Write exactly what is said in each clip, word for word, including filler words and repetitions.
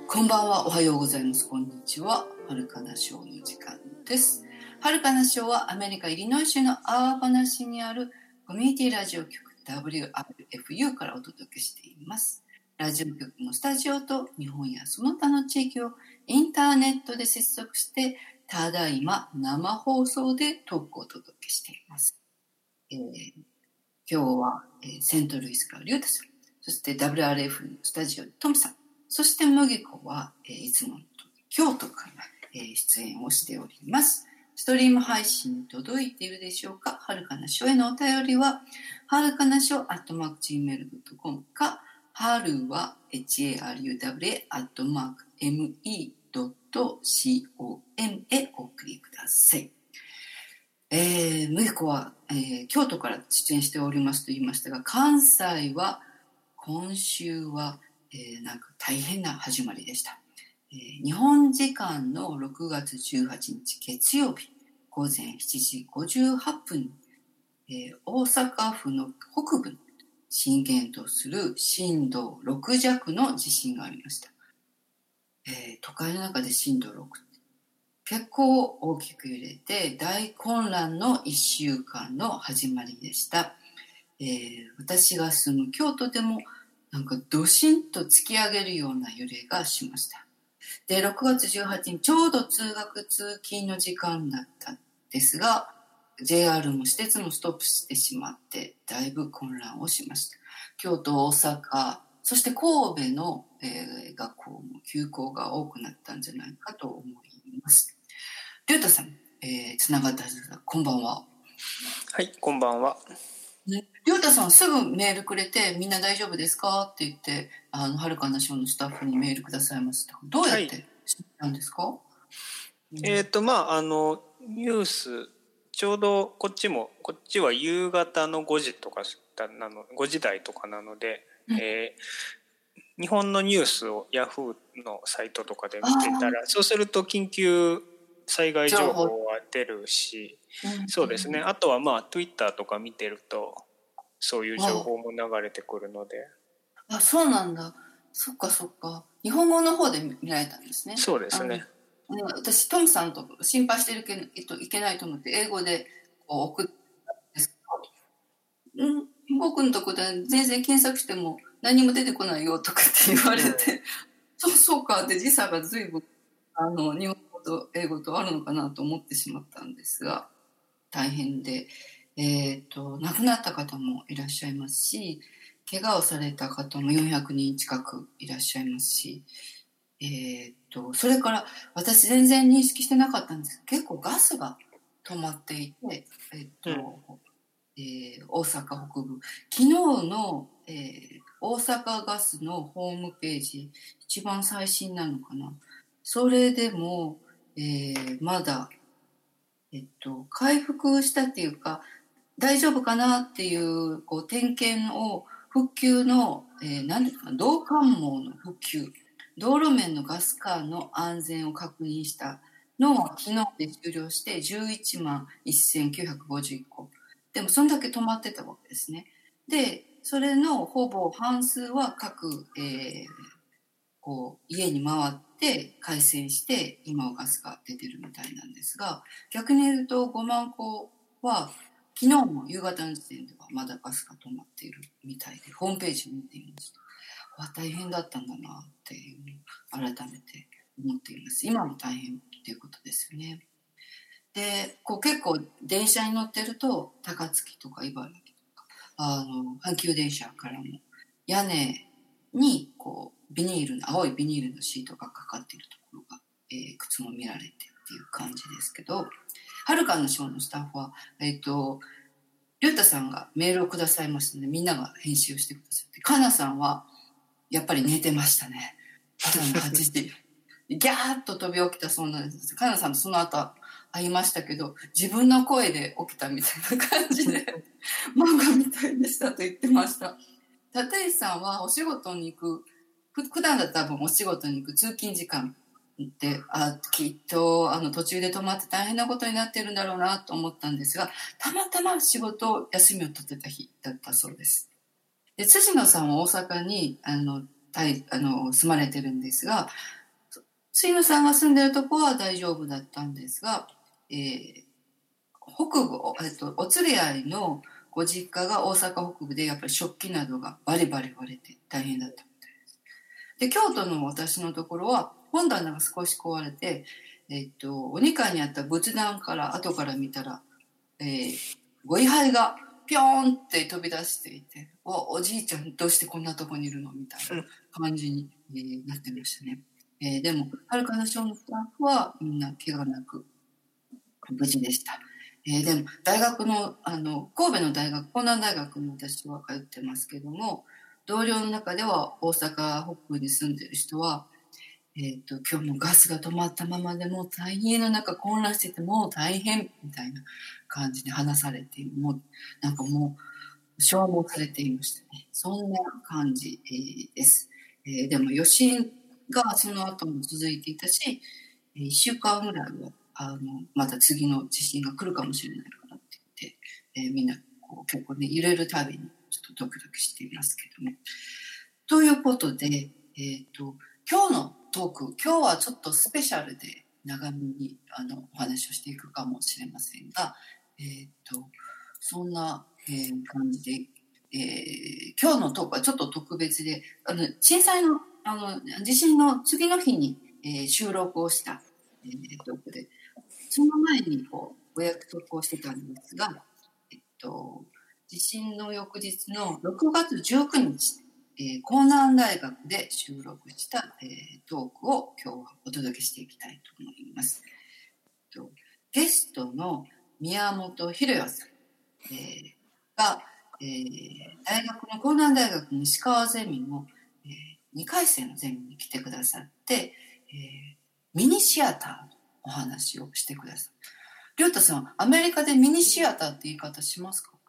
こんばんは、おはようございます、こんにちは。はるかなショーの時間です。はるかなショーはアメリカ・イリノイ州のアーバナ市にあるコミュニティラジオ局 ダブリューアールエフユー からお届けしています。ラジオ局のスタジオと日本やその他の地域をインターネットで接続して、ただいま生放送でトークをお届けしています。えー、今日は、えー、セントルイスからリュウタさん、そして ダブリューアールエフ のスタジオでトムさん、そして麦子は、えー、いつもの京都から、えー、出演をしております。ストリーム配信に届いているでしょうか。はるかなしょへのお便りは、はるかなしょアットマーク ジーメールドットコム か、はるは エイチエーアールユーダブリュー アットマーク エムイードットコム へお送りください。えー、麦子は、えー、京都から出演しておりますと言いましたが、関西は今週は、えー、なんか大変な始まりでした。えー、日本時間のろくがつじゅうはちにち月曜日午前しちじごじゅうはっぷんに、えー、大阪府の北部の震源とする震度ろくじゃくの地震がありました。えー、都会の中で震度ろく、結構大きく揺れて大混乱のいっしゅうかんの始まりでした。えー、私が住む京都でもなんかドシンと突き上げるような揺れがしました。で、ろくがつじゅうはちにち、ちょうど通学通勤の時間だったんですが、ジェイアール も私鉄もストップしてしまって、だいぶ混乱をしました。京都、大阪、そして神戸の、えー、学校も休校が多くなったんじゃないかと思います。りゅうたさん、えー、つながったはずだ。こんばんは。 はい、こんばんは。 りょうたさんすぐメールくれて、みんな大丈夫ですかって言って、あのはるかなショーのスタッフにメールくださいました。どうやって知ったんですか？はい、 えっ、ー、とまああのニュースちょうどこっちもこっちは夕方のごじとかなのごじ台とかなので、うん、えー、日本のニュースをヤフーのサイトとかで見てたら、そうすると緊急災害情報は出るし、うん、そうですね。あとはまあ Twitter とか見てるとそういう情報も流れてくるので。 あ、あ、そうなんだ。そっかそっか。日本語の方で見られたんですね。 そうですね。 私トムさんと心配してるけどいけないと思って英語でこう送ったんですけど、うん、僕のとこで全然検索しても何も出てこないよとかって言われて、うん、そうそうかって時差が随分あの日本語と英語とあるのかなと思ってしまったんですが、大変で、えーと、亡くなった方もいらっしゃいますし、怪我をされた方もよんひゃくにん近くいらっしゃいますし、えーと、それから私全然認識してなかったんですけど、結構ガスが止まっていて、えーとうんえー、大阪北部昨日の、えー、大阪ガスのホームページ、一番最新なのかな、それでも、えー、まだ、えっと、回復したっていうか大丈夫かなっていう、こう点検を復旧の、えー、何ですか、道関網の復旧、道路面のガス管の安全を確認したのを昨日で終了してじゅういちまんせんきゅうひゃくごじゅういっこ、でもそんだけ止まってたわけですね。でそれのほぼ半数は各、えー、こう家に回って回線して今はガスが出てるみたいなんですが、逆に言うとごまんこは昨日も夕方の時点ではまだガスが止まっているみたいで、ホームページを見ていました。わ、大変だったんだなっていうのを改めて思っています。今も大変っていうことですよね。でこう結構電車に乗ってると高槻とか茨城とかあの阪急電車からも屋根にこうビニールの青いビニールのシートがかかっているところが、えー、いくつも見られてっていう感じですけど、はるかなショーのスタッフはえっ、ー、とりゅうたさんがメールをくださいましたので、みんなが返信をしてくださって、かなさんはやっぱり寝てましたね。朝のはちじギャーッと飛び起きたそうなんです。かなさんとその後会いましたけど、自分の声で起きたみたいな感じで漫画みたいでしたと言ってました。立石さんはお仕事に行く、普段だったら多分お仕事に行く通勤時間で、あ、きっとあの途中で止まって大変なことになってるんだろうなと思ったんですが、たまたま仕事休みを取ってた日だったそうです。で、辻野さんは大阪にあのあの住まれてるんですが、 杉野さんが住んでるとこは大丈夫だったんですが、えー、北部、えっと、お連れ合いのご実家が大阪北部でやっぱり食器などがバリバリ割れて大変だったみたいです。で、京都の私のところは本棚が少し壊れて、えっと、おにかにあった仏壇から後から見たら、えー、ご位牌がピョーンって飛び出していて、お、おじいちゃんどうしてこんなとこにいるのみたいな感じに、えー、なってましたね。えー、でも、はるかな小のスタッフはみんな怪我なく無事でした。えー、でも、大学の、あの、神戸の大学、江南大学に私は通ってますけども、同僚の中では大阪北部に住んでる人は、えーと、今日もガスが止まったままでもう大変の中混乱しててもう大変みたいな感じで話されて、もうなんかもう消耗されていましたね。そんな感じ、えー、です、えー、でも余震がその後も続いていたし、いっしゅうかんぐらいはあのまた次の地震が来るかもしれないからって言って、えー、みんなこう結構ね揺れるたびにちょっとドキドキしていますけども。ということで、えーと、今日のトーク、今日はちょっとスペシャルで長めにあのお話をしていくかもしれませんが、えーと、そんな、えー、感じで、えー、今日のトークはちょっと特別で、あの震災の、あの地震の次の日に、えー、収録をした、えー、トークで、その前にこうお約束をしてたんですが、えっと、地震の翌日のろくがつじゅうくにち、えー、江南大学で収録した、えー、トークを今日はお届けしていきたいと思います。えっと、ゲストの宮本博代さん、えー、が、えー、大学の江南大学西川ゼミの、えー、にかい生のゼミに来てくださって、えー、ミニシアターのお話をしてください。りょうたさん、アメリカでミニシアターって言い方しますか？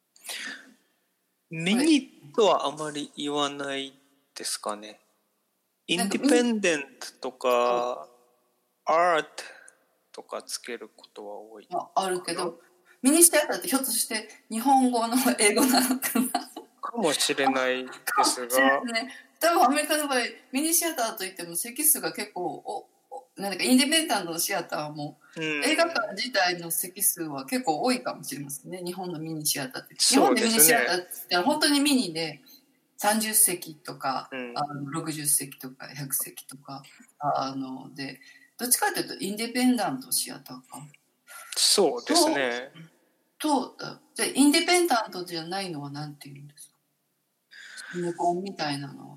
ミニとはあまり言わないですかね。インディペンデントとかアートとかつけることは多い。 あ、あるけど、ミニシアターってひょっとして日本語の英語なのかな？ かもしれないですが、 ね、多分アメリカの場合ミニシアターといっても席数が結構おなんかインディペンデントのシアターも、うん、映画館自体の席数は結構多いかもしれませんね。日本のミニシアターって、日本でミニシアターって本当にミニでさんじゅっせきとか、うん、あのろくじゅっせきとかひゃくせきとかあので、どっちかというとインディペンデントシアターか。 そうですね。 と、とじゃインディペンデントじゃないのは何て言うんですか？ネコンみたいなのは。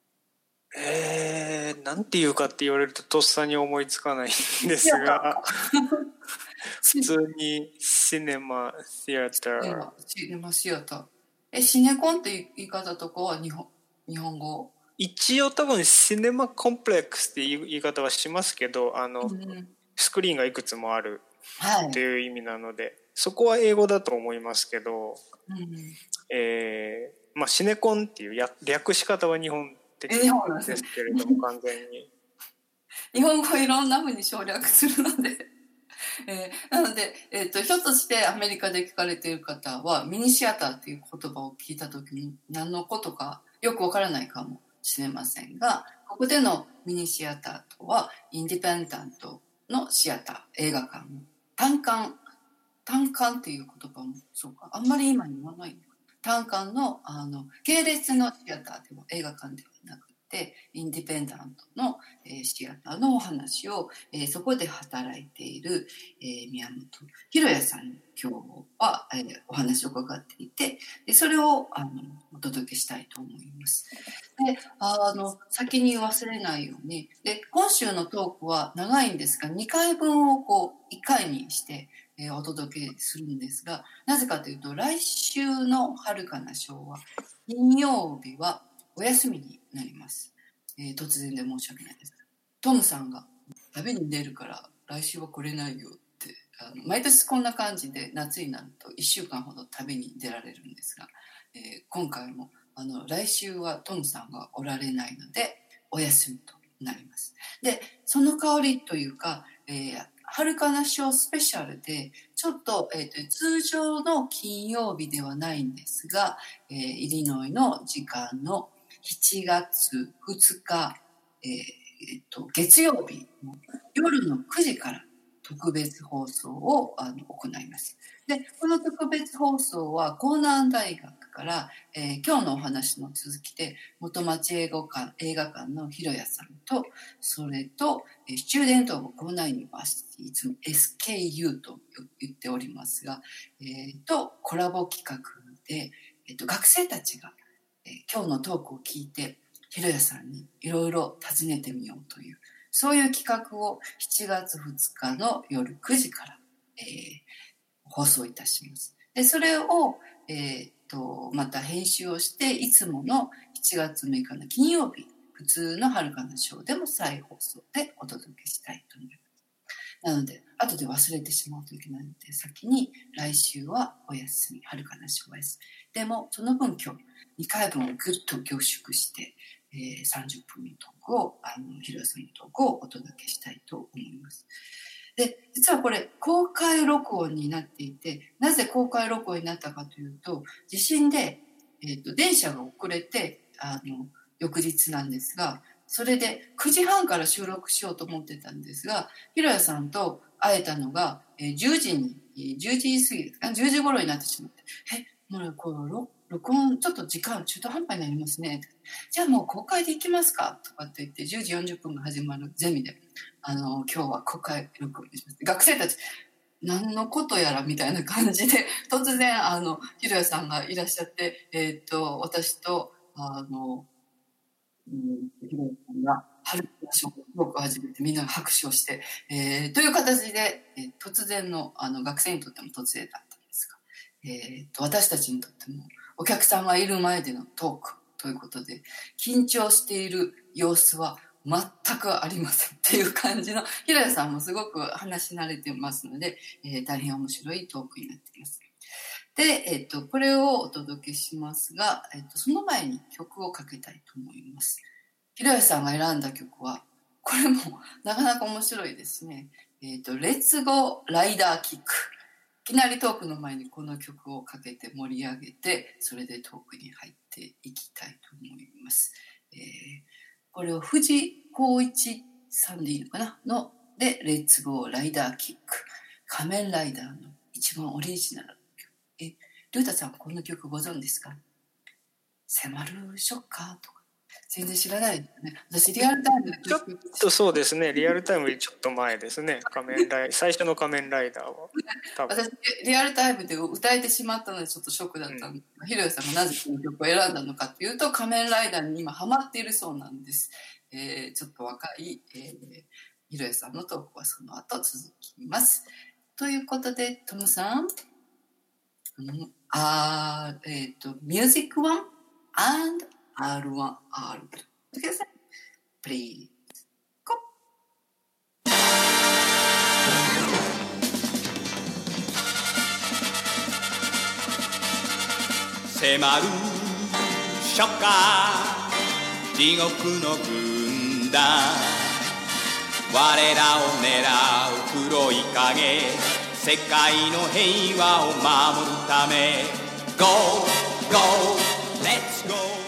えー、なんていうかって言われるととっさに思いつかないんですが普通にシネマシアターシネマシアターえシネコンって言い方とかは日本日本語一応多分シネマコンプレックスっていう言い方はしますけど、あの、うん、スクリーンがいくつもあるっていう意味なので、はい、そこは英語だと思いますけど、うん、えー、まあシネコンっていう略し方は日本的ですけれども、完全に日本語いろんな風に省略するのでえー、なので、えーと、ひょっとしてアメリカで聞かれている方はミニシアターっていう言葉を聞いた時に何のことかよくわからないかもしれませんが、ここでのミニシアターとはインディペンデントのシアター、映画館の単館単館っていう言葉もそうかあんまり今言わないのか単館の、あの系列のシアターでも映画館ではなくてインディペンデントの、えー、シアターのお話を、えー、そこで働いている、えー、宮本博也さんに今日は、えー、お話を伺っていて、でそれをあのお届けしたいと思います。であの先に忘れないようにで今週のトークは長いんですがにかいぶんをこういっかいにしてえー、お届けするんですが、なぜかというと来週の遥かな昭和金曜日はお休みになります、えー、突然で申し訳ないです。トムさんが旅に出るから来週は来れないよってあの毎年こんな感じで夏になるといっしゅうかんほど旅に出られるんですが、えー、今回もあの来週はトムさんがおられないのでお休みとなります。でその代わりというか、えー遥かな賞スペシャルでちょっと、えーと、通常の金曜日ではないんですが、えー、イリノイの時間のしちがつふつか、えー、 えっと、月曜日の夜のくじから特別放送をあの行います。で、この特別放送は江南大学から、えー、今日のお話の続きで元町映画館、映画館の広谷さんと、それと、えー、スチューデント・オブ・江南ユニバーシティ、いつも エスケーユー と言っておりますが、えー、とコラボ企画で、えー、と学生たちが、えー、今日のトークを聞いて広谷さんにいろいろ尋ねてみようという、そういう企画をしちがつふつかの夜くじから、えー、放送いたします。で、それを、えー、とまた編集をして、いつものしちがつむいかの金曜日、普通のはるかなショーでも再放送でお届けしたいと思います。なので、後で忘れてしまうといけないので、先に来週はお休み、はるかなショーお休み。でも、その分今日、にかいぶんをぐっと凝縮して、えー、さんじゅっぷんのトークを、あの、広瀬さんのトークをお届けしたいと思います。で、実はこれ、公開録音になっていて、なぜ公開録音になったかというと、地震で、えっと、電車が遅れて、あの、翌日なんですが、それでくじはんから収録しようと思ってたんですが、広谷さんと会えたのが、えー、じゅうじに、じゅうじ過ぎですか、じゅうじ頃になってしまって、え、もうこの録音ちょっと時間中途半端になりますね。じゃあもう公開で行きますかとかって言って、じゅうじよんじゅっぷんが始まるゼミで、あの、今日は公開録音します。学生たち、何のことやらみたいな感じで、突然、あの、広谷さんがいらっしゃって、えっと、私と、あの、うん、広谷さんが、春のショートークを始めて、みんなが拍手をして、えー、という形で、えー、突然の、あの、学生にとっても突然だったんですが、えー、と私たちにとっても、お客さんがいる前でのトークということで、緊張している様子は全くありませんっていう感じの、広谷さんもすごく話し慣れてますので、えー、大変面白いトークになっています。で、えっと、これをお届けしますが、えっと、その前に曲をかけたいと思います。広谷さんが選んだ曲は、これもなかなか面白いですね。えっと、レッツゴーライダーキック。いきなりトークの前にこの曲をかけて盛り上げて、それでトークに入っていきたいと思います。えー、これを藤光一さんでいいのかなので、レッツゴーライダーキック。仮面ライダーの一番オリジナル。え、リュウタさんこの曲ご存知ですか？迫るショッカーとか。全然知らないですね。私リアルタイムでちょっとそうですね、リアルタイムよりちょっと前ですね。仮面ライ最初の仮面ライダーは多分私リアルタイムで歌えてしまったのでちょっとショックだったんですが、広谷さんがなぜこの曲を選んだのかというと、仮面ライダーに今ハマっているそうなんです。えー、ちょっと若い、えー、広谷さんのトークはその後続きます。ということでトムさん、うん、あーえっ、ー、とミュージックワン and アールワンアールツー Okay, please go. 迫るショッカー、地獄の軍団、我らを狙う黒い影、世界の平和を守るため Go, go, let's go